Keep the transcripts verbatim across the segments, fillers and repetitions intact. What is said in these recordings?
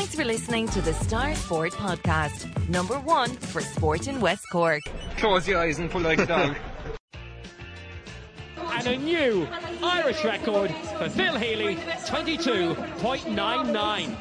Thanks for listening to the Star Sport Podcast, number one for sport in West Cork. Close your eyes and pull like a dog. And a new Irish record for Phil Healy, twenty-two point nine nine.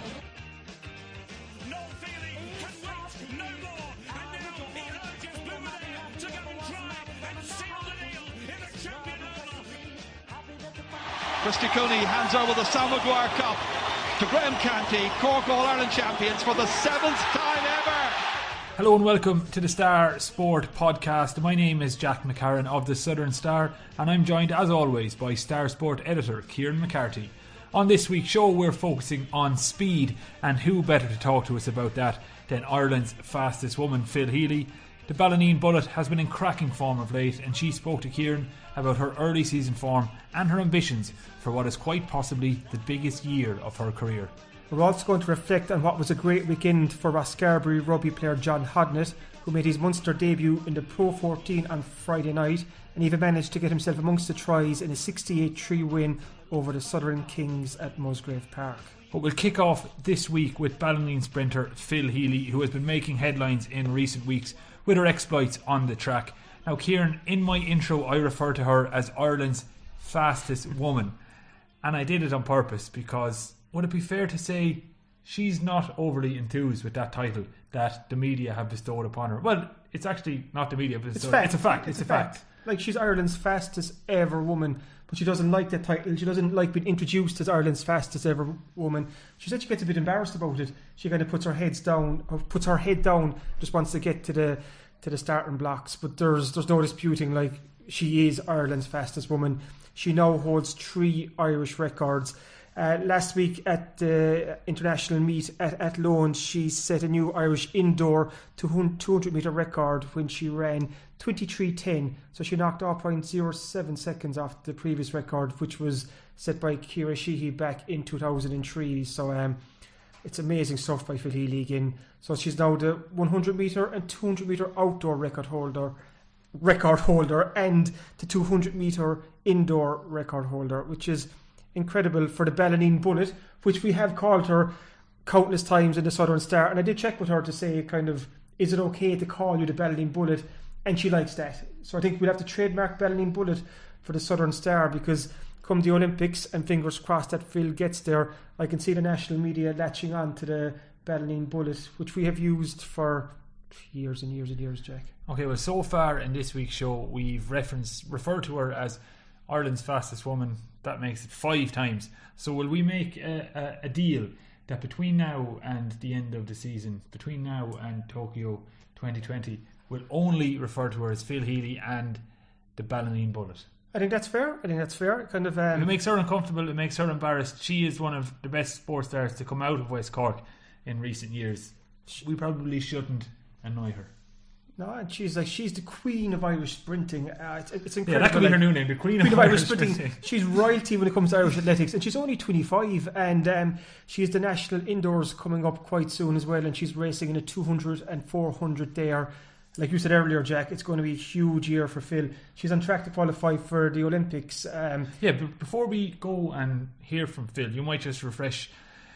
Christy Cooney hands over the Sam Maguire Cup to Graham Canty, Cork All-Ireland champions for the seventh time ever. Hello and welcome to the Star Sport Podcast. My name is Jack McCarran of the Southern Star, and I'm joined as always by Star Sport editor Kieran McCarthy. On this week's show we're focusing on speed, and who better to talk to us about that than Ireland's fastest woman, Phil Healy. The Ballineen Bullet has been in cracking form of late, and she spoke to Kieran about her early season form and her ambitions for what is quite possibly the biggest year of her career. We're also going to reflect on what was a great weekend for Rosscarbery rugby player John Hodnett, who made his Munster debut in the Pro fourteen on Friday night and even managed to get himself amongst the tries in a sixty-eight three win over the Southern Kings at Musgrave Park. But we'll kick off this week with Ballineen sprinter Phil Healy, who has been making headlines in recent weeks with her exploits on the track. Now Kieran, in my intro I refer to her as Ireland's fastest woman, and I did it on purpose because would it be fair to say she's not overly enthused with that title that the media have bestowed upon her? Well, it's actually not the media, but it's, it's, fact. it's a fact. It's, it's a a fact. fact. Like, she's Ireland's fastest ever woman, but she doesn't like that title. She doesn't like being introduced as Ireland's fastest ever woman. She said she gets a bit embarrassed about it. She kind of puts her heads down, or puts her head down, just wants to get to the to the starting blocks. But there's there's no disputing, like, she is Ireland's fastest woman. She now holds three Irish records. Uh, last week at the international meet at Athlone, she set a new Irish indoor two hundred metre record when she ran twenty-three ten. So she knocked zero point zero seven seconds off the previous record, which was set by Ciara Sheehy back in two thousand three. So um, it's amazing stuff by Phil Healy again. So she's now the one hundred metre and two hundred metre outdoor record holder, record holder, and the two hundred metre indoor record holder, which is incredible for the Ballineen Bullet, which we have called her countless times in the Southern Star. And I did check with her to say, kind of, is it okay to call you the Ballineen Bullet? And she likes that. So I think we'll have to trademark Ballineen Bullet for the Southern Star, because come the Olympics, and fingers crossed that Phil gets there, I can see the national media latching on to the Ballineen Bullet, which we have used for years and years and years, Jack. Okay, well, so far in this week's show we've referenced referred to her as Ireland's fastest woman. That makes it five times. So will we make a, a, a deal that between now and the end of the season, between now and Tokyo twenty twenty, we'll only refer to her as Phil Healy and the Ballineen Bullet? I think that's fair. I think that's fair. Kind of. Um, it makes her uncomfortable. It makes her embarrassed. She is one of the best sports stars to come out of West Cork in recent years. We probably shouldn't annoy her. No, and she's like she's the queen of Irish sprinting. Uh, it's, it's incredible. Yeah, that could be like, her new name, the queen, queen of, of Irish, Irish sprinting. sprinting. She's royalty when it comes to Irish athletics, and she's only twenty-five, and um, she's the national indoors coming up quite soon as well, and she's racing in a two hundred and four hundred there. Like you said earlier, Jack, it's going to be a huge year for Phil. She's on track to qualify for the Olympics. Um, yeah, but before we go and hear from Phil, you might just refresh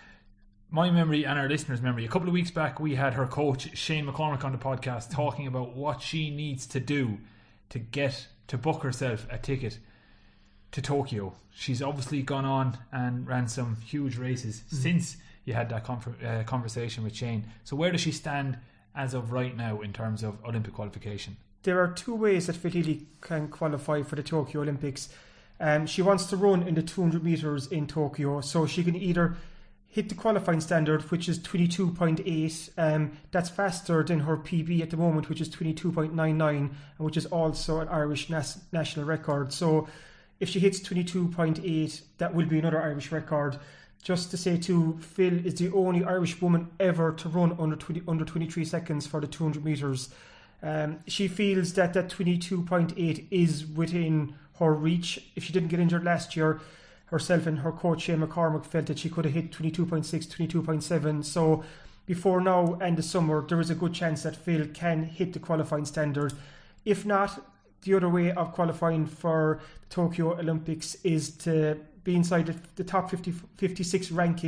my memory and our listeners' memory. A couple of weeks back we had her coach Shane McCormick on the podcast talking about what she needs to do to get to book herself a ticket to Tokyo. She's obviously gone on and ran some huge races mm-hmm. since you had that con- uh, conversation with Shane. So where does she stand as of right now in terms of Olympic qualification? There are two ways that Phil Healy can qualify for the Tokyo Olympics. Um, she wants to run in the two hundred metres in Tokyo, so she can either hit the qualifying standard, which is twenty-two point eight. Um, that's faster than her P B at the moment, which is twenty-two point nine nine, and which is also an Irish nas- national record. So if she hits twenty-two point eight, that will be another Irish record. Just to say too, Phil is the only Irish woman ever to run under twenty, under twenty-three seconds for the two hundred metres. Um, she feels that that twenty-two point eight is within her reach. If she didn't get injured last year, herself and her coach Shane McCormick felt that she could have hit twenty-two point six, twenty-two point seven. So before now and the summer, there is a good chance that Phil can hit the qualifying standard. If not, the other way of qualifying for the Tokyo Olympics is to be inside the, the top fifty, fifty-six ranking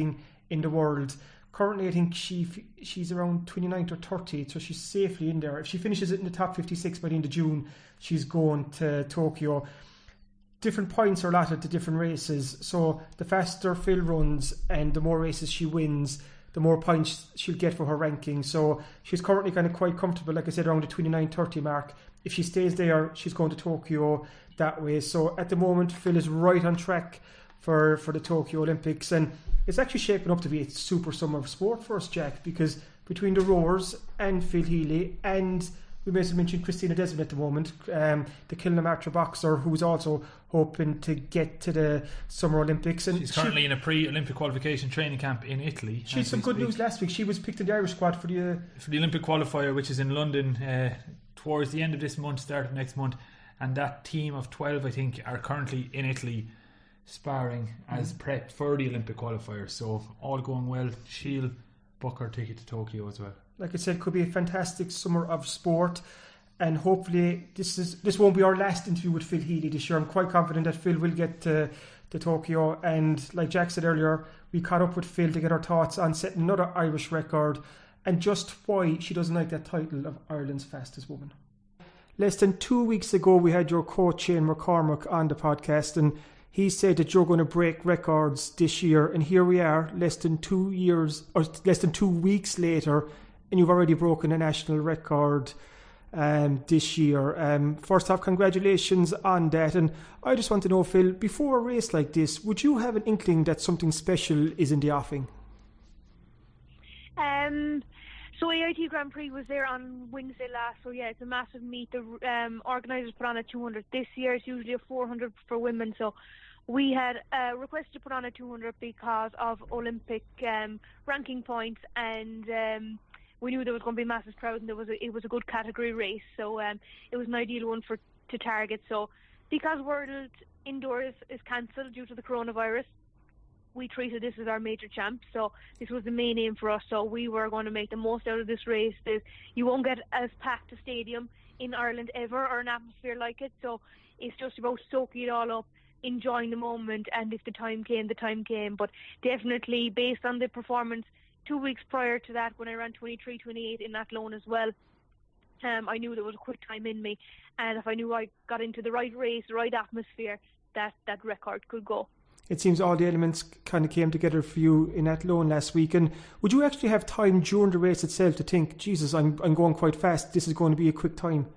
in the world. Currently, I think she she's around twenty-ninth or thirtieth, so she's safely in there. If she finishes it in the top fifty-six by the end of June, she's going to Tokyo. Different points are allotted to different races, so the faster Phil runs and the more races she wins, the more points she'll get for her ranking. So she's currently kind of quite comfortable, like I said, around the twenty-nine thirty mark. If she stays there, she's going to Tokyo that way. So at the moment, Phil is right on track for, for the Tokyo Olympics. And it's actually shaping up to be a super summer of sport for us, Jack, because between the rowers and Phil Healy, and we may have mentioned Christina Desmond at the moment, um, the Kilnamartyr boxer, who's also hoping to get to the Summer Olympics. And she's currently she, in a pre-Olympic qualification training camp in Italy. She had some good speak. news last week. She was picked in the Irish squad for the... Uh, for the Olympic qualifier, which is in London uh, towards the end of this month, start of next month. And that team of twelve, I think, are currently in Italy sparring as mm. prep for the Olympic qualifier. So all going well, she'll book her ticket to Tokyo as well. Like I said, could be a fantastic summer of sport, and hopefully this is this won't be our last interview with Phil Healy this year. I'm quite confident that Phil will get to, to Tokyo, and like Jack said earlier, we caught up with Phil to get our thoughts on setting another Irish record and just why she doesn't like that title of Ireland's fastest woman. Less than two weeks ago, we had your coach Shane McCormack on the podcast, and he said that you're going to break records this year, and here we are, less than two years or less than two weeks later, and you've already broken a national record um, this year. Um, first off, congratulations on that. And I just want to know, Phil, before a race like this, would you have an inkling that something special is in the offing? Um. So A I T Grand Prix was there on Wednesday last, so yeah, it's a massive meet. The um, organisers put on a two hundred this year. It's usually a four hundred for women, so we had uh, requested to put on a two hundred because of Olympic um, ranking points, and um, we knew there was going to be a massive crowd, and there was a, it was a good category race, so um, it was an ideal one for to target. So because World Indoors is cancelled due to the coronavirus, we treated this as our major champ, so this was the main aim for us. So we were going to make the most out of this race. There's, you won't get as packed a stadium in Ireland ever, or an atmosphere like it, so it's just about soaking it all up, enjoying the moment, and if the time came, the time came. But definitely, based on the performance two weeks prior to that, when I ran twenty-three twenty-eight in Athlone as well, um, I knew there was a quick time in me, and if I knew I got into the right race, the right atmosphere, that, that record could go. It seems all the elements kind of came together for you in Athlone last week. And would you actually have time during the race itself to think, Jesus, I'm I'm going quite fast, this is going to be a quick time?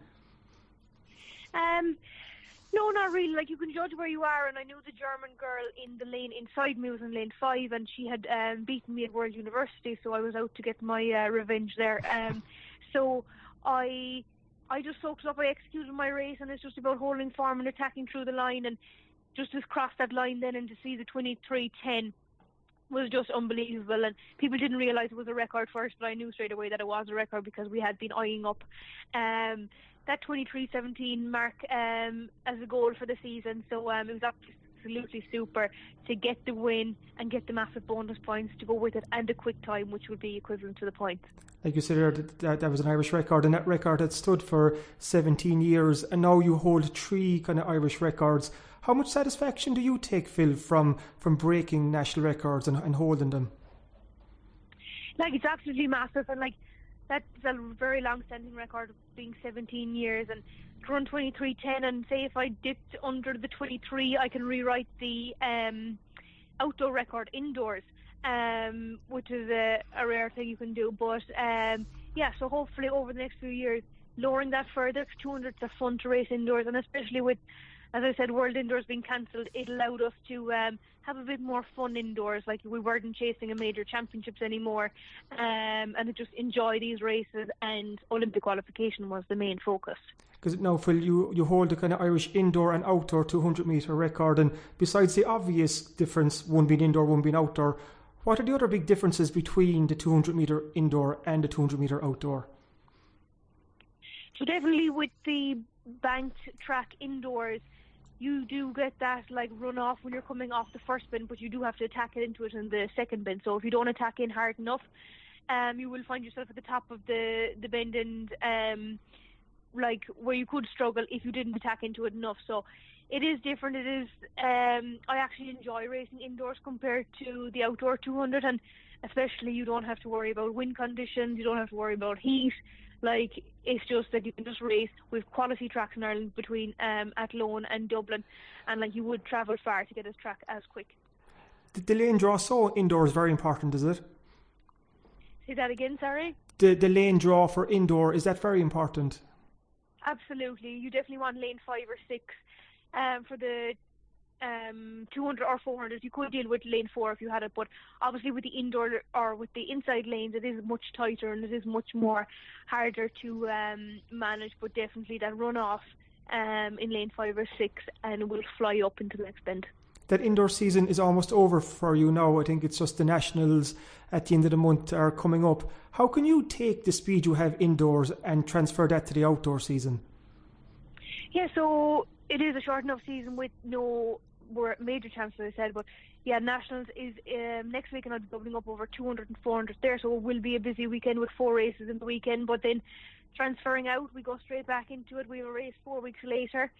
Um, no, not really. Like, you can judge where you are, and I knew the German girl in the lane inside me was in lane five, and she had um, beaten me at World University, so I was out to get my uh, revenge there. Um, so I I just soaked up, I executed my race, and it's just about holding form and attacking through the line, and just to cross that line then and to see the twenty-three ten was just unbelievable. And people didn't realise it was a record first, but I knew straight away that it was a record because we had been eyeing up um, that twenty-three seventeen mark um, as a goal for the season. So um, it was absolutely super to get the win and get the massive bonus points to go with it, and a quick time which would be equivalent to the points. Like you said earlier, that, that was an Irish record, and that record had stood for seventeen years, and now you hold three kind of Irish records. How much satisfaction do you take, Phil, from, from breaking national records and, and holding them? Like, it's absolutely massive, and like that's a very long-standing record of being seventeen years, and to run twenty-three ten, and say if I dipped under the twenty-three, I can rewrite the um, outdoor record indoors, um, which is a, a rare thing you can do. But um, yeah, so hopefully over the next few years, lowering that further, because two hundred is a fun to race indoors, and especially with, as I said, World Indoors being cancelled, it allowed us to um, have a bit more fun indoors. Like, we weren't chasing a major championships anymore, um, and just enjoy these races, and Olympic qualification was the main focus. Because now, Phil, you, you hold the kind of Irish indoor and outdoor two hundred metre record, and besides the obvious difference, one being indoor, one being outdoor, what are the other big differences between the two hundred metre indoor and the two hundred metre outdoor? So definitely with the banked track indoors, you do get that like run off when you're coming off the first bend, but you do have to attack it into it in the second bend. So if you don't attack in hard enough, um, you will find yourself at the top of the, the bend, and um, like where you could struggle if you didn't attack into it enough. So it is different. It is. Um, I actually enjoy racing indoors compared to the outdoor two hundred, and especially you don't have to worry about wind conditions. You don't have to worry about heat. Like, it's just that you can just race with quality tracks in Ireland between um, Athlone and Dublin, and like you would travel far to get a track as quick. The, the lane draw so indoor is very important, is it? Say that again, sorry? The the lane draw for indoor, is that very important? Absolutely. You definitely want lane five or six um, for the um, two hundred or four hundred. You could deal with lane four if you had it, but obviously with the indoor or with the inside lanes, it is much tighter and it is much more harder to um, manage, but definitely that runoff um, in lane five or six and will fly up into the next bend. That indoor season is almost over for you now. I think it's just the nationals at the end of the month are coming up. How can you take the speed you have indoors and transfer that to the outdoor season? Yeah, so it is a short enough season with no major chances, as I said, but yeah, nationals is um, next week, and I'll be doubling up over two hundred and four hundred there, so it will be a busy weekend with four races in the weekend, but then transferring out, we go straight back into it. We have a race four weeks later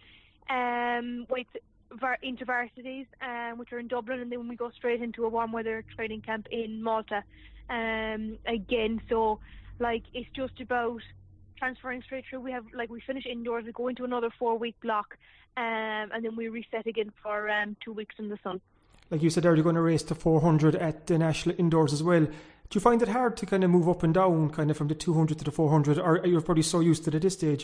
um, with var- into varsities, um, which are in Dublin, and then we go straight into a warm weather training camp in Malta um, again. So like it's just about transferring straight through. We have like we finish indoors, we go into another four week block, um, and then we reset again for um, two weeks in the sun. Like you said there, you're going to race to four hundred at the national indoors as well. Do you find it hard to kind of move up and down kind of from the two hundred to the four hundred, or are you probably so used to it at this stage?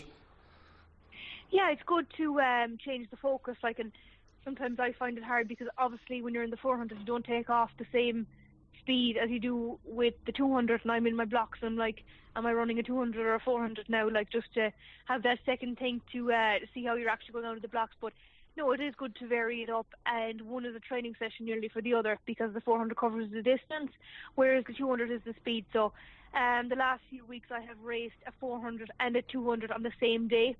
Yeah, it's good to um, change the focus. Like, and sometimes I find it hard because obviously when you're in the four hundred, you don't take off the same speed as you do with the two hundred, and I'm in my blocks and I'm like, am I running a two hundred or a four hundred now? Like, just to have that second think to uh, see how you're actually going out of the blocks. But no, it is good to vary it up, and one is a training session nearly for the other, because the four hundred covers the distance, whereas the two hundred is the speed. So um, the last few weeks I have raced a four hundred and a two hundred on the same day.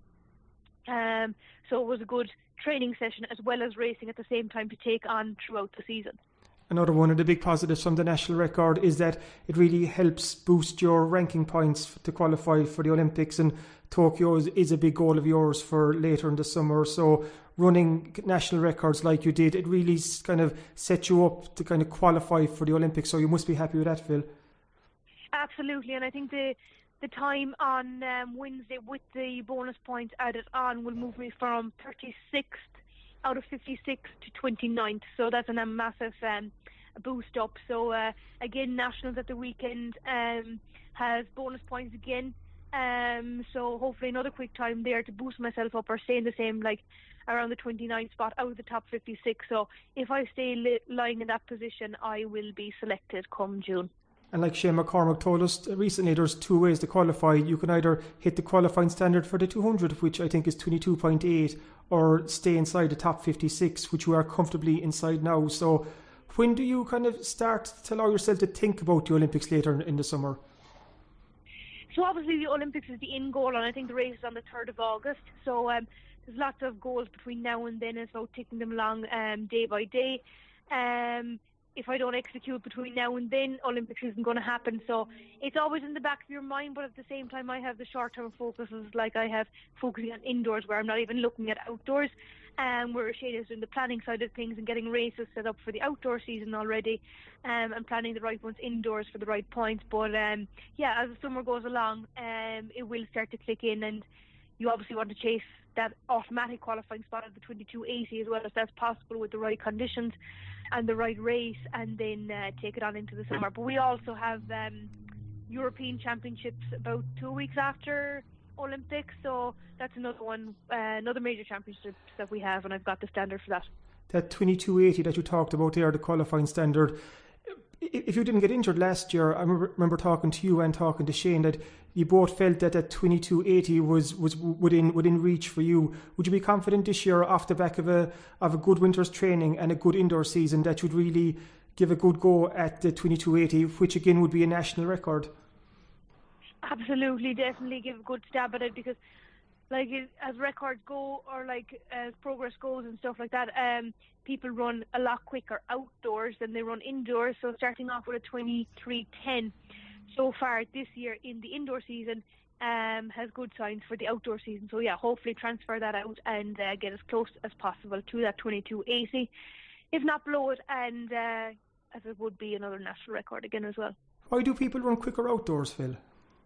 Um, so it was a good training session as well as racing at the same time to take on throughout the season. Another one of the big positives from the national record is that it really helps boost your ranking points to qualify for the Olympics, and Tokyo is, is a big goal of yours for later in the summer. So running national records like you did, it really kind of set you up to kind of qualify for the Olympics. So you must be happy with that, Phil. Absolutely, and I think the the time on um, Wednesday with the bonus points added on will move me from thirty-sixth out of fifty-six to twenty-ninth. So that's a massive um, boost up. So uh, again, nationals at the weekend um, has bonus points again. Um, so hopefully another quick time there to boost myself up, or stay in the same, like around the twenty-ninth spot out of the top fifty-six. So if I stay li- lying in that position, I will be selected come June. And like Shane McCormack told us recently, there's two ways to qualify. You can either hit the qualifying standard for the two hundred, which I think is twenty-two point eight, or stay inside the top fifty-six, which you are comfortably inside now. So when do you kind of start to allow yourself to think about the Olympics later in the summer? So obviously the Olympics is the in goal, and I think the race is on the third of August. So um, there's lots of goals between now and then. It's about ticking them along um, day by day. Um, if I don't execute between now and then, Olympics isn't going to happen. So it's always in the back of your mind, but at the same time I have the short-term focuses, like I have focusing on indoors, where I'm not even looking at outdoors, um, where Shane is doing the planning side of things and getting races set up for the outdoor season already, um, and planning the right ones indoors for the right points. But um, yeah, as the summer goes along, um, it will start to click in, and you obviously want to chase that automatic qualifying spot of the twenty-two eighty as well as that's possible with the right conditions and the right race, and then uh, take it on into the summer. But we also have um, European Championships about two weeks after Olympics, so that's another one, uh, another major championships that we have, and I've got the standard for that. That twenty-two eighty that you talked about there, the qualifying standard, if you didn't get injured last year, I remember, remember talking to you and talking to Shane that you both felt that that twenty-two eighty was, was within within reach for you. Would you be confident this year, off the back of a of a good winter's training and a good indoor season, that you'd really give a good go at the twenty-two eighty, which again would be a national record? Absolutely, definitely give a good stab at it, because like as records go, or like as progress goes and stuff like that, um, people run a lot quicker outdoors than they run indoors. So starting off with a twenty-three ten so far this year in the indoor season um, has good signs for the outdoor season. So yeah, hopefully transfer that out and uh, get as close as possible to that twenty-two eighty, if not below it, and uh, as it would be another national record again as well. Why do people run quicker outdoors, Phil?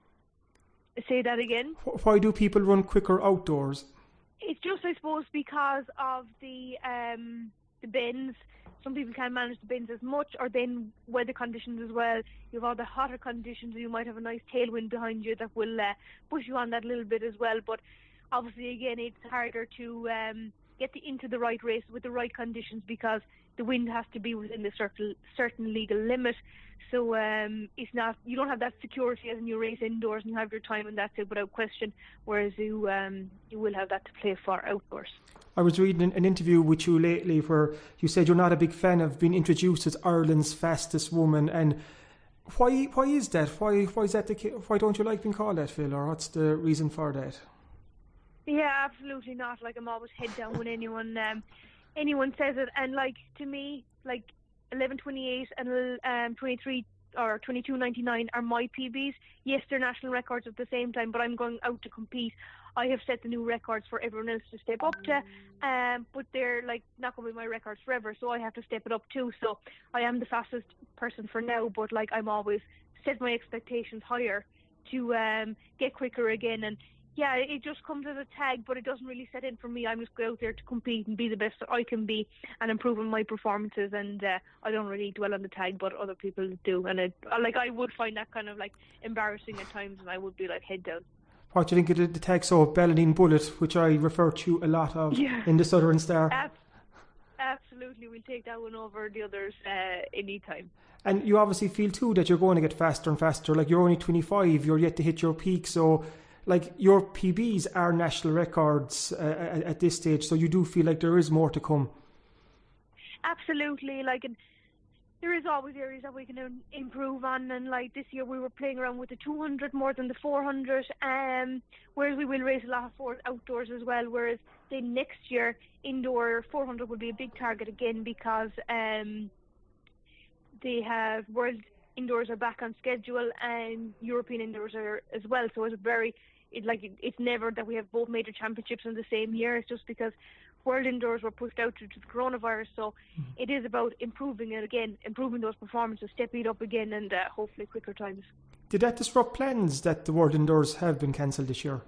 Say that again. Why do people run quicker outdoors? It's just, I suppose, because of the um, the bends. Some people can't manage the bends as much, or then weather conditions as well. You have all the hotter conditions, you might have a nice tailwind behind you that will uh, push you on that little bit as well. But obviously, again, it's harder to um, get the, into the right race with the right conditions, because the wind has to be within the certain, certain legal limit. So um, it's not, you don't have that security as in you race indoors and you have your time and that's it without question, whereas you um, you will have that to play for outdoors. I was reading an interview with you lately where you said you're not a big fan of being introduced as Ireland's fastest woman, and why why is that? Why why is that the case? Why don't you like being called that, Phil, or what's the reason for that? Yeah, absolutely not. Like, I'm always head down when anyone um, anyone says it, and like, to me, like eleven twenty-eight and um, twenty-three or twenty-two ninety-nine are my P Bs. Yes, they're national records at the same time, but I'm going out to compete. I have set the new records for everyone else to step up to, um, but they're like not going to be my records forever, so I have to step it up too. So I am the fastest person for now, but like, I'm always set my expectations higher to um, get quicker again. And yeah, it just comes as a tag, but it doesn't really set in for me. I'm just going out there to compete and be the best that I can be and improve on my performances, and uh, I don't really dwell on the tag, but other people do. And it, like, I would find that kind of like embarrassing at times, and I would be like head down. What do you think of the tag, so Balladine Bullet, which I refer to a lot of yeah. in the Southern Star? Ab- absolutely, we'll take that one over the others uh, anytime. And you obviously feel too that you're going to get faster and faster. Like, you're only twenty-five, you're yet to hit your peak, so like, your P Bs are national records uh, at, at this stage, so you do feel like there is more to come. Absolutely, like, and there is always areas that we can improve on, and like this year we were playing around with the two hundred more than the four hundred, um, whereas we will race a lot of fours outdoors as well, whereas then next year indoor four hundred will be a big target again, because um, they have World Indoors are back on schedule and European Indoors are as well, so it's very it, like it, it's never that we have both major championships in the same year. It's just because World Indoors were pushed out due to the coronavirus, so mm-hmm. it is about improving it again, improving those performances, stepping it up again, and uh, hopefully quicker times. Did that disrupt plans that the World Indoors have been cancelled this year?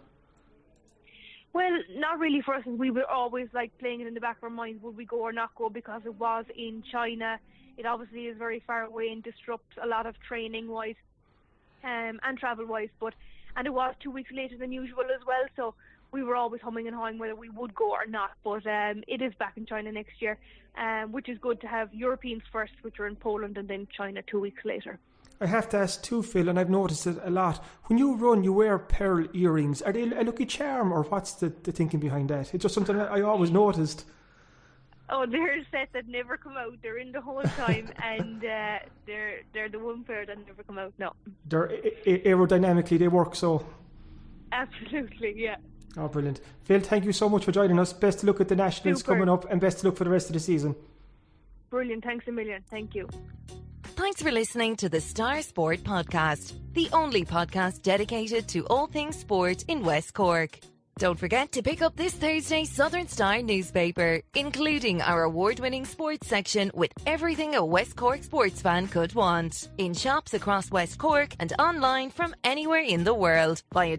Well, not really for us. We were always like playing it in the back of our minds, would we go or not go, because it was in China. It obviously is very far away and disrupts a lot of training-wise um, and travel-wise, but and it was two weeks later than usual as well, so we were always humming and hawing whether we would go or not. But um, it is back in China next year, um, which is good to have Europeans first, which are in Poland, and then China two weeks later. I have to ask too, Phil, and I've noticed it a lot. When you run, you wear pearl earrings. Are they a lucky charm, or what's the, the thinking behind that? It's just something I always noticed. Oh, they're a set that never come out. They're in the whole time, and uh, they're they're the one pair that never come out. No, they're a- aerodynamically they work so. Absolutely, yeah. Oh, brilliant. Phil, thank you so much for joining us. Best of luck at the Nationals Super. coming up, and best of luck for the rest of the season. Brilliant. Thanks a million. Thank you. Thanks for listening to the Star Sport Podcast, the only podcast dedicated to all things sport in West Cork. Don't forget to pick up this Thursday's Southern Star newspaper, including our award-winning sports section with everything a West Cork sports fan could want. In shops across West Cork and online from anywhere in the world via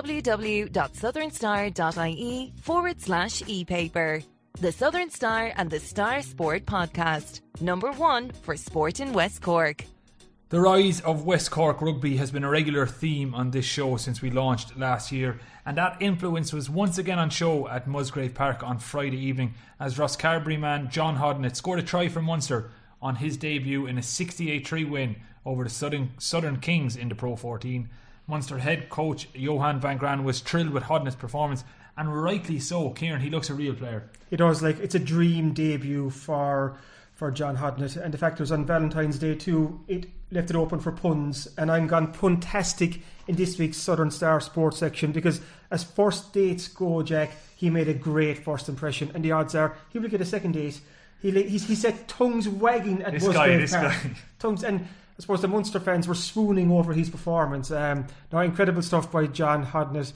www.southernstar.ie forward slash e-paper. The Southern Star and the Star Sport Podcast, number one for sport in West Cork. The rise of West Cork rugby has been a regular theme on this show since we launched last year, and that influence was once again on show at Musgrave Park on Friday evening as Rosscarbery man John Hodnett scored a try for Munster on his debut in a sixty-eight three win over the Southern, Southern Kings in the Pro fourteen. Munster head coach Johan van Graan was thrilled with Hodnett's performance, and rightly so. Kieran, he looks a real player. He does. Like, it's a dream debut for for John Hodnett, and the fact it was on Valentine's Day too, it left it open for puns, and I'm gone puntastic in this week's Southern Star Sports section, because as first dates go, Jack, he made a great first impression, and the odds are he will get a second date. He he, he set tongues wagging at this Musgrave guy, this Park. guy. Tongues, and suppose the Munster fans were swooning over his performance. Um, now, incredible stuff by John Hodnett.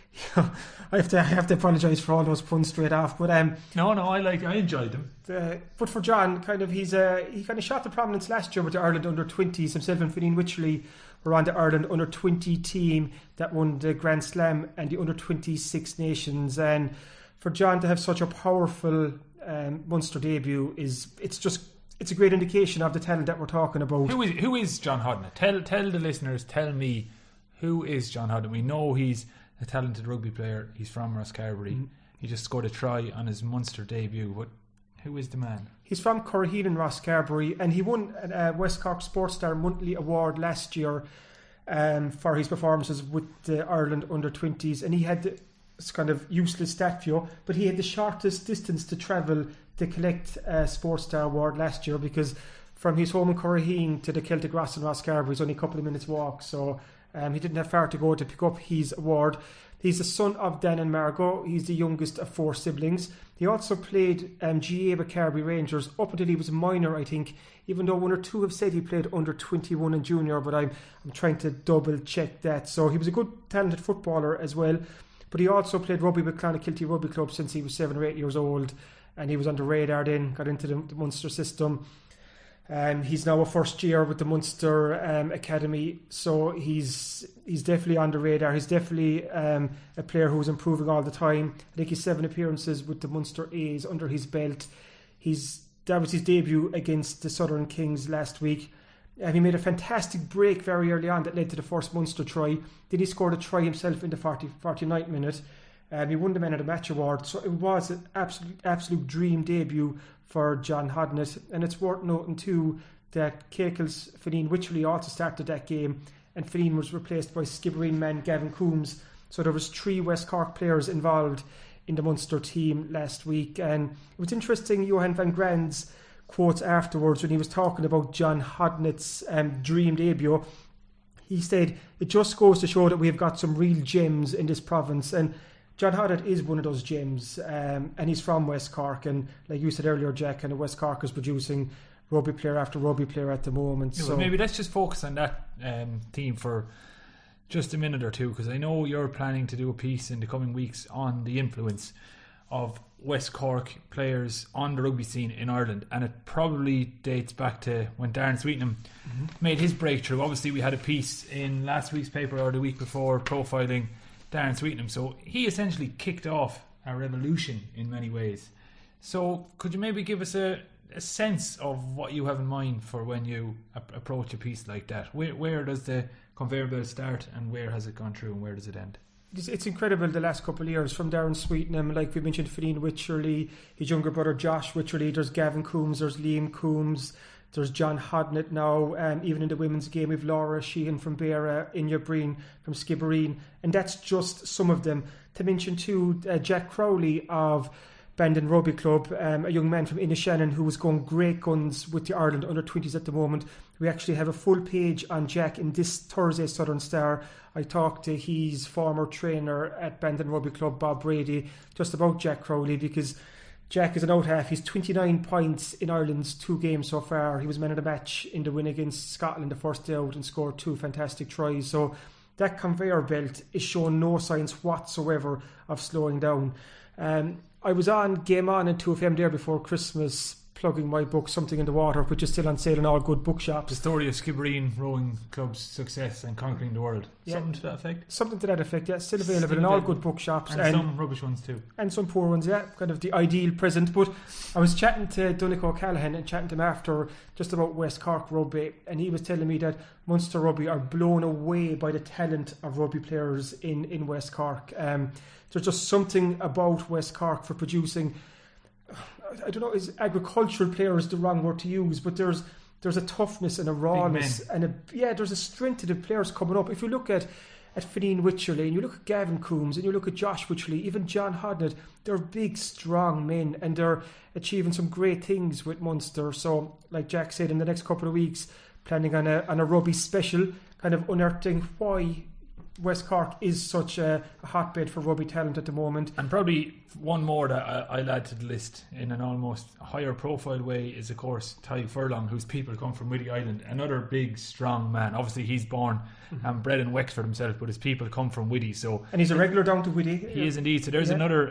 I have to I have to apologise for all those puns straight off, but um, no, no, I like I enjoyed them. Uh, but for John, kind of he's uh, he kind of shot the prominence last year with the Ireland under twenties. Himself and Fineen Wycherley were on the Ireland under twenty team that won the Grand Slam and the under twenty Six Nations. And for John to have such a powerful um, Munster debut is it's just it's a great indication of the talent that we're talking about. Who is who is John Hodnett? Tell tell the listeners, tell me, who is John Hodnett? We know he's a talented rugby player. He's from Rosscarbery. Mm. He just scored a try on his Munster debut. But who is the man? He's from Curraheen in Rosscarbery, and he won a West Cork Sports Star Monthly Award last year um, for his performances with the Ireland under twenties. And he had the, it's kind of useless stat for you, but he had the shortest distance to travel to collect a Sports Star Award last year, because from his home in Curraheen to the Celtic Ross in Rosscarbery is only a couple of minutes walk. So Um, he didn't have far to go to pick up his award. He's the son of Dan and Margot. He's the youngest of four siblings. He also played um, G A with Carby Rangers up until he was a minor, I think, even though one or two have said he played under twenty-one and junior, but I'm, I'm trying to double check that. So he was a good, talented footballer as well. But he also played rugby with Clonakilty Rugby Club since he was seven or eight years old, and he was on the radar then, got into the, the Munster system. Um, he's now a first year with the Munster um, Academy, so he's he's definitely on the radar. He's definitely um, a player who's improving all the time. I think he's seven appearances with the Munster A's under his belt. He's that was his debut against the Southern Kings last week. Um, he made a fantastic break very early on that led to the first Munster try. Then he scored a try himself in the forty, forty-ninth minute. Um, he won the Man of the Match award, so it was an absolute absolute dream debut for John Hodnett. And it's worth noting too that Cakel's Fineen Wycherley also started that game, and Fineen was replaced by Skibbereen man Gavin Coombs. So there was three West Cork players involved in the Munster team last week. And it was interesting, Johan van Grand's quotes afterwards when he was talking about John Hodnett's um, dream debut. He said, "It just goes to show that we've got some real gems in this province." And John Hodnett is one of those gems, um, and he's from West Cork, and like you said earlier, Jack, and West Cork is producing rugby player after rugby player at the moment. Yeah, so well, maybe let's just focus on that um, team for just a minute or two, because I know you're planning to do a piece in the coming weeks on the influence of West Cork players on the rugby scene in Ireland, and it probably dates back to when Darren Sweetnam mm-hmm. made his breakthrough. Obviously we had a piece in last week's paper or the week before profiling Darren Sweetnam, so he essentially kicked off a revolution in many ways. So could you maybe give us a, a sense of what you have in mind for when you ap- approach a piece like that? Where, where does the conveyor belt start, and where has it gone through, and where does it end? It's, it's incredible the last couple of years from Darren Sweetnam, like we mentioned, Fineen Wycherley, his younger brother Josh Wycherley, there's Gavin Coombs, there's Liam Coombs, there's John Hodnett now, um, even in the women's game we've Laura Sheehan from Beara, Inya Breen from Skibbereen, and that's just some of them. To mention too, uh, Jack Crowley of Bandon Rugby Club, um, a young man from Inishannon who was going great guns with the Ireland under twenties at the moment. We actually have a full page on Jack in this Thursday Southern Star. I talked to his former trainer at Bandon Rugby Club, Bob Brady, just about Jack Crowley, because Jack is an out half. He's twenty-nine points in Ireland's two games so far. He was man of the match in the win against Scotland the first day out and scored two fantastic tries. So that conveyor belt is showing no signs whatsoever of slowing down. Um, I was on Game On at two F M there before Christmas, plugging my book Something in the Water, which is still on sale in all good bookshops. The story of Skibbereen Rowing Club's success and conquering the world. Yeah. Something to that effect? Something to that effect, yeah. Still available still in all available. good bookshops. And, and some rubbish ones too. And some poor ones, yeah. Kind of the ideal present. But I was chatting to Donnacha O'Callaghan and chatting to him after just about West Cork rugby, and he was telling me that Munster rugby are blown away by the talent of rugby players in, in West Cork. Um, there's just something about West Cork for producing, I don't know, is agricultural player is the wrong word to use, but there's there's a toughness and a rawness and a yeah, there's a strength to the players coming up. If you look at at Fineen Wycherley and you look at Gavin Coombs and you look at Josh Wycherley, even John Hodnett, they're big, strong men and they're achieving some great things with Munster. So, like Jack said, in the next couple of weeks, planning on a on a rugby special, kind of unearthing why West Cork is such a, a hotbed for rugby talent at the moment. And probably one more that I, I'll add to the list in an almost higher profile way is, of course, Ty Furlong, whose people come from Whiddy Island. Another big, strong man. Obviously, he's born and mm-hmm. bred in Wexford himself, but his people come from Whiddy. So and he's a regular down to Whiddy. He yeah. is indeed. So there's yeah. another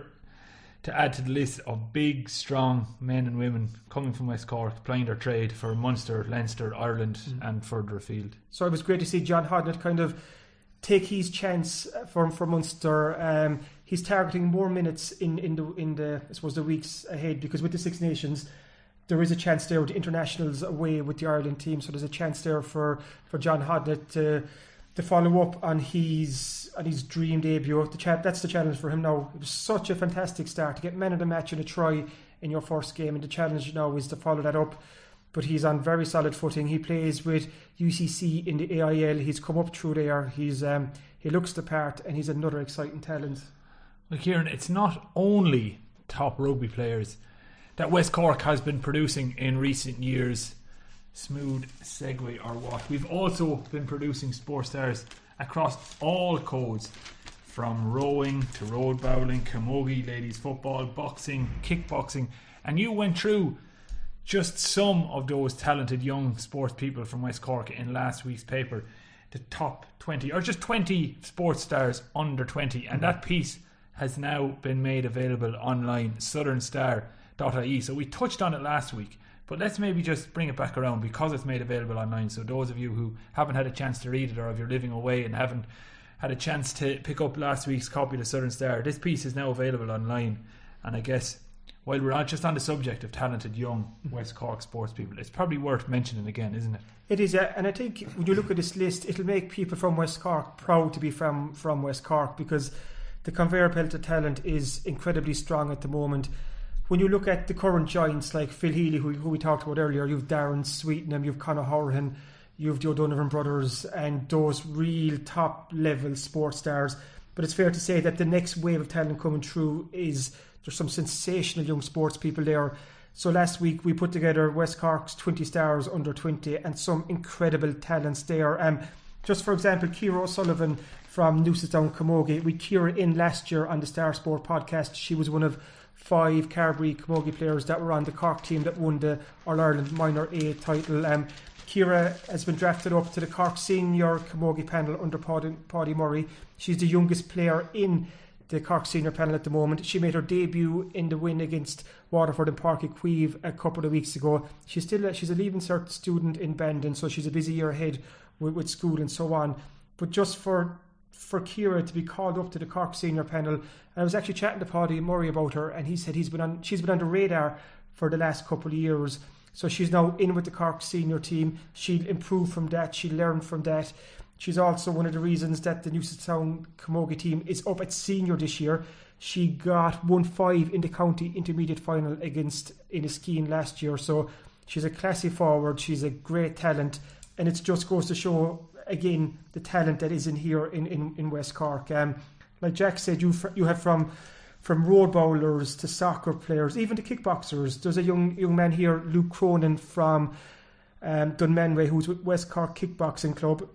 to add to the list of big, strong men and women coming from West Cork, plying their trade for Munster, Leinster, Ireland, mm-hmm. and further afield. So it was great to see John Hodnett kind of take his chance for for Munster. Um, he's targeting more minutes in, in the in the I suppose the weeks ahead, because with the Six Nations there is a chance there with the internationals away with the Ireland team. So there's a chance there for, for John Hodnett to to follow up on his on his dream debut. The cha- that's the challenge for him now. It was such a fantastic start to get man of the match and a try in your first game, and the challenge now is to follow that up. But he's on very solid footing. He plays with U C C in the A I L. He's come up through there. He's um, he looks the part, and he's another exciting talent. Well, Kieran, it's not only top rugby players that West Cork has been producing in recent years. Smooth segue or what? We've also been producing sports stars across all codes, from rowing to road bowling, camogie, ladies football, boxing, kickboxing, and you went through just some of those talented young sports people from West Cork in last week's paper, the top twenty, or just twenty sports stars under twenty, and that piece has now been made available online, southern star dot I E. So we touched on it last week, but let's maybe just bring it back around because it's made available online. So those of you who haven't had a chance to read it, or if you're living away and haven't had a chance to pick up last week's copy of the Southern Star, this piece is now available online. And I guess while we're not just on the subject of talented young West Cork sports people, it's probably worth mentioning again, isn't it? It is, uh, and I think when you look at this list, it'll make people from West Cork proud to be from, from West Cork, because the conveyor belt of talent is incredibly strong at the moment. When you look at the current giants like Phil Healy, who, who we talked about earlier, you've Darren Sweetenham, you've Conor Horan, you've the O'Donovan brothers, and those real top level sports stars. But it's fair to say that the next wave of talent coming through is, there's some sensational young sports people there. So last week we put together West Cork's twenty stars under twenty, and some incredible talents there. Um, just for example, Ciara O'Sullivan from Newcestown Camogie. We Ciara in last year on the Star Sport podcast. She was one of five Carbery Camogie players that were on the Cork team that won the All-Ireland Minor A title. Um, Ciara has been drafted up to the Cork Senior Camogie panel under Paddy, Paddy Murray. She's the youngest player in the Cork Senior panel at the moment. She made her debut in the win against Waterford and Páirc Uí Chaoimh a couple of weeks ago. She's still a, she's a Leaving Cert student in Bandon, so she's a busy year ahead with, with school and so on. But just for for Ciara to be called up to the Cork Senior panel, I was actually chatting to Paddy Murray about her, and he said he's been on she's been on the radar for the last couple of years. So she's now in with the Cork Senior team. She'll improve from that. She'll learn from that. She's also one of the reasons that the Newcestown Camogie team is up at senior this year. She got one five in the county intermediate final against Inniskeen last year. So she's a classy forward. She's a great talent. And it just goes to show, again, the talent that is in here in, in, in West Cork. Um, like Jack said, you you have from from road bowlers to soccer players, even to kickboxers. There's a young young man here, Luke Cronin from um, Dunmanway, who's with West Cork Kickboxing Club.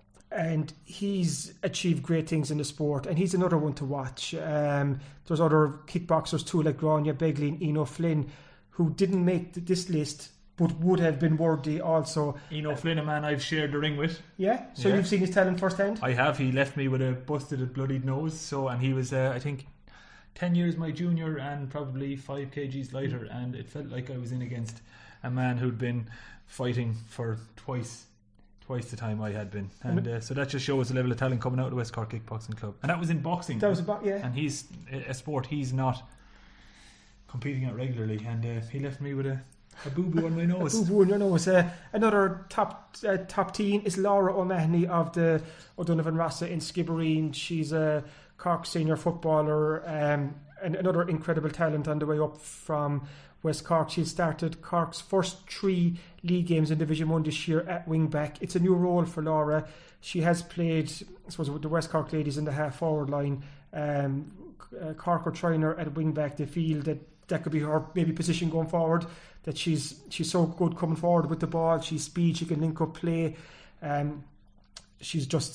And he's achieved great things in the sport, and he's another one to watch. Um, there's other kickboxers too, like Grania Begley and Eno Flynn, who didn't make this list but would have been worthy also. Eno Flynn, a man I've shared the ring with. Yeah? So yeah. You've seen his talent firsthand? I have. He left me with a busted, bloodied nose. So, and he was, uh, I think, ten years my junior and probably five kgs lighter, and it felt like I was in against a man who'd been fighting for twice Twice the time I had been, and uh, so that just shows the level of talent coming out of the West Cork Kickboxing Club. And that was in boxing. That was about yeah. And he's a sport he's not competing at regularly, and uh, he left me with a, a boo boo on my nose. A boo boo on your nose. Uh, another top uh, top teen is Laura O'Mahony of the O'Donovan Rossa in Skibbereen. She's a Cork senior footballer, um, and another incredible talent on the way up from West Cork. She started Cork's first three league games in Division one this year at wing back. It's a new role for Laura. She has played, I suppose, with the West Cork ladies in the half forward line. Um, uh, Cork are trying her at wing back. They feel that that could be her maybe position going forward. That she's she's so good coming forward with the ball. She's speed. She can link up play. Um, she's just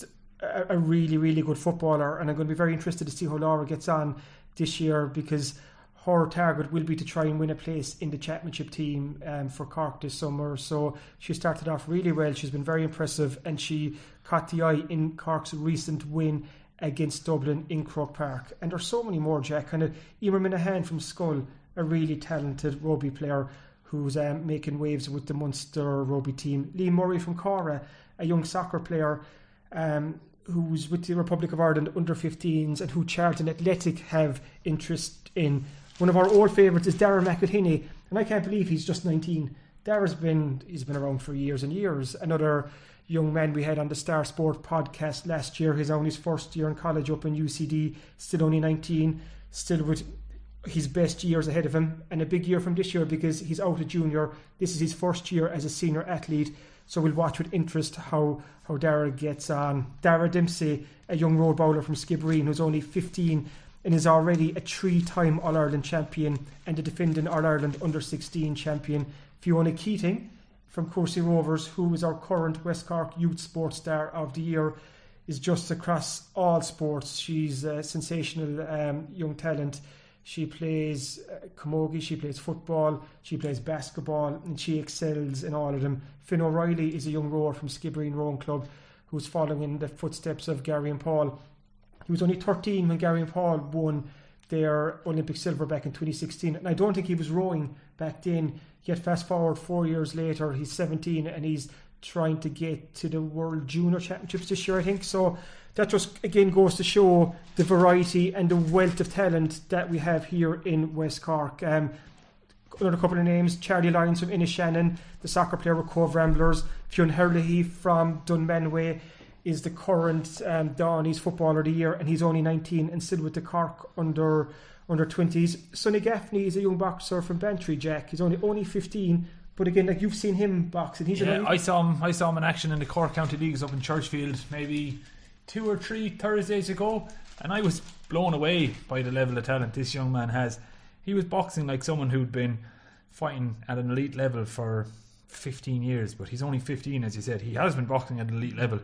a, a really, really good footballer, and I'm going to be very interested to see how Laura gets on this year, because her target will be to try and win a place in the championship team um, for Cork this summer. So she started off really well. She's been very impressive, and she caught the eye in Cork's recent win against Dublin in Croke Park. And there's so many more, Jack. Kind of Emer Minahan from Scull, a really talented rugby player who's um, making waves with the Munster rugby team. Lee Murray from Cora, a young soccer player um, who's with the Republic of Ireland under fifteens, and who Charlton Athletic have interest in. One of our old favourites is Darragh McElhinney, and I can't believe he's just nineteen. Darragh's been he's been around for years and years. Another young man we had on the Star Sport podcast last year. He's on his first year in college up in U C D, still only nineteen, still with his best years ahead of him, and a big year from this year because he's out a junior. This is his first year as a senior athlete, so we'll watch with interest how, how Darragh gets on. Dara Dempsey, a young road bowler from Skibbereen who's only fifteen and is already a three-time All-Ireland champion and a defending All-Ireland under sixteen champion. Fiona Keating from Courcey Rovers, who is our current West Cork Youth Sports Star of the Year, is just across all sports. She's a sensational um, young talent. She plays uh, camogie, she plays football, she plays basketball, and she excels in all of them. Finn O'Reilly is a young rower from Skibbereen Rowing Club who's following in the footsteps of Gary and Paul. He was only thirteen when Gary and Paul won their Olympic silver back in twenty sixteen, and I don't think he was rowing back then. Yet fast forward four years later, he's seventeen and he's trying to get to the World Junior Championships this year, I think. So that just again goes to show the variety and the wealth of talent that we have here in West Cork. Um, another couple of names: Charlie Lyons from Inishannon, the soccer player with Cove Ramblers. Fionn Herlihy from Dunmanway is the current um, Downey's Footballer of the Year, and he's only nineteen and still with the Cork under under twenties. Sonny Gaffney is a young boxer from Bantry, Jack. He's only only fifteen, but again, like you've seen him boxing. He's yeah, an I saw him. I saw him in action in the Cork County Leagues up in Churchfield maybe two or three Thursdays ago, and I was blown away by the level of talent this young man has. He was boxing like someone who'd been fighting at an elite level for fifteen years, but he's only fifteen, as you said. He has been boxing at an elite level,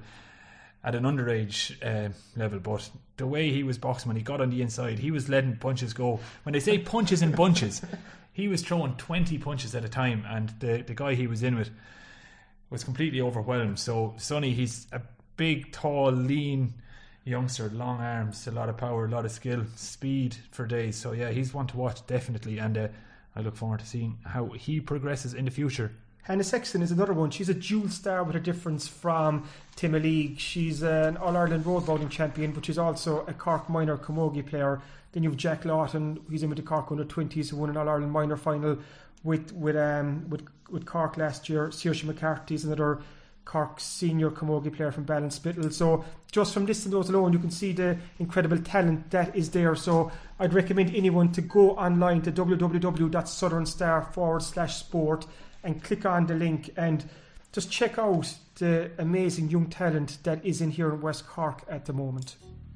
at an underage uh, level, but the way he was boxing when he got on the inside, he was letting punches go. When they say punches in bunches, he was throwing twenty punches at a time, and the, the guy he was in with was completely overwhelmed. So Sonny, he's a big, tall, lean youngster, long arms, a lot of power, a lot of skill, speed for days. So yeah, he's one to watch definitely, and uh, I look forward to seeing how he progresses in the future. Hannah Sexton is another one. She's a dual star with a difference from Timma League. She's an All-Ireland road bowling champion, but she's also a Cork minor camogie player. Then you've Jack Lawton, who's in with the Cork under twenties, who won an All-Ireland minor final with with um with, with Cork last year. Saoirse McCarthy is another Cork senior camogie player from Ballinspittle. So just from listing those alone, you can see the incredible talent that is there. So I'd recommend anyone to go online to www.southernstar forward slash sport and click on the link and just check out the amazing young talent that is in here in West Cork at the moment.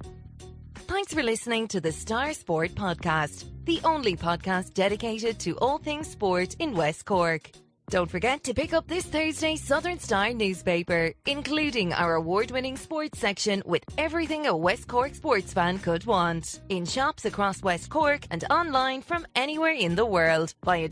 Thanks for listening to the Star Sport Podcast, the only podcast dedicated to all things sport in West Cork. Don't forget to pick up this Thursday's Southern Star newspaper, including our award-winning sports section with everything a West Cork sports fan could want. In shops across West Cork and online from anywhere in the world via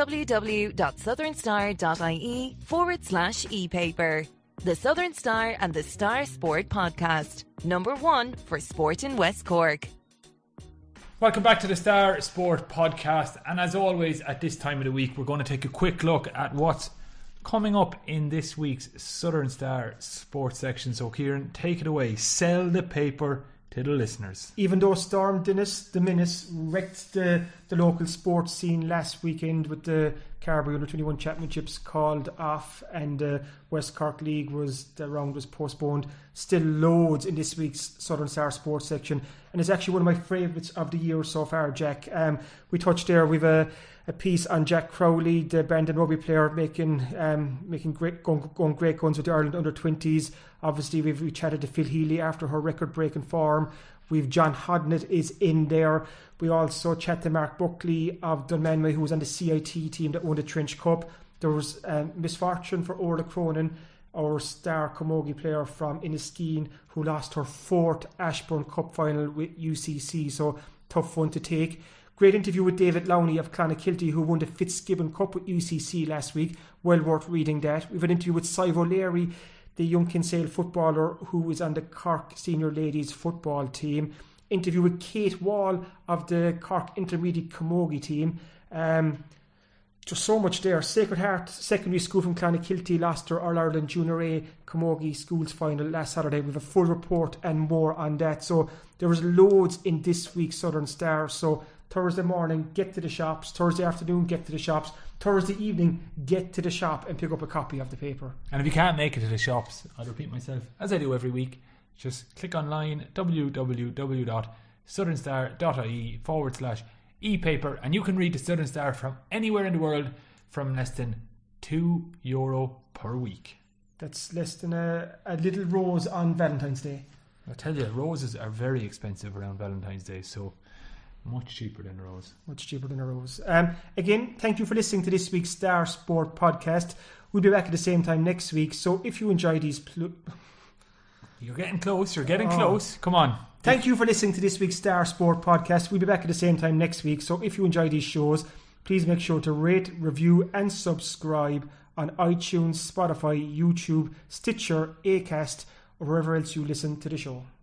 www.southernstar.ie forward slash e-paper. The Southern Star and the Star Sport Podcast, number one for sport in West Cork. Welcome back to the Star Sport Podcast, and as always at this time of the week we're going to take a quick look at what's coming up in this week's Southern Star Sports section. So Kieran, take it away, sell the paper to the listeners. Even though Storm Dennis, the Menace, wrecked the, the local sports scene last weekend with the Carbery under twenty-one championships called off, and the West Cork League was the round was postponed, still loads in this week's Southern Star Sports section, and it's actually one of my favourites of the year so far, Jack. Um, we touched there with a, a piece on Jack Crowley, the Bandon rugby player, making um, making great going, going great guns with the Ireland under twenties. Obviously, we've we chatted to Phil Healy after her record-breaking form. We've John Hodnett is in there. We also chat to Mark Buckley of Dunmanway, who was on the C I T team that won the Trench Cup. There was um, misfortune for Orla Cronin our star camogie player from Inniskeen, who lost her fourth Ashbourne Cup final with U C C, so tough one to take. Great interview with David Lowney of Clonakilty, who won the Fitzgibbon Cup with U C C last week. Well worth reading that. We've an interview with Sive O'Leary, the young Kinsale footballer who is on the Cork Senior Ladies football team. Interview with Kate Wall of the Cork Intermediate Camogie team. Um, just so much there. Sacred Heart Secondary School from Clonakilty lost their All-Ireland Junior A Camogie Schools final last Saturday. We have a full report and more on that. So there was loads in this week's Southern Star. So Thursday morning, get to the shops. Thursday afternoon, get to the shops. Thursday evening, get to the shop and pick up a copy of the paper. And if you can't make it to the shops, I'll repeat myself, as I do every week, just click online, www.southernstar.ie forward slash e-paper, and you can read the Southern Star from anywhere in the world from less than two euro per week. That's less than a, a little rose on Valentine's Day. I tell you, roses are very expensive around Valentine's Day, so much cheaper than a rose. Much cheaper than a rose. Um, again, thank you for listening to this week's Star Sport podcast. We'll be back at the same time next week, so if you enjoy these... Pl- You're getting close, you're getting oh. close. Come on. Thank you for listening to this week's Star Sport podcast. We'll be back at the same time next week, so if you enjoy these shows, please make sure to rate, review and subscribe on iTunes, Spotify, YouTube, Stitcher, Acast, or wherever else you listen to the show.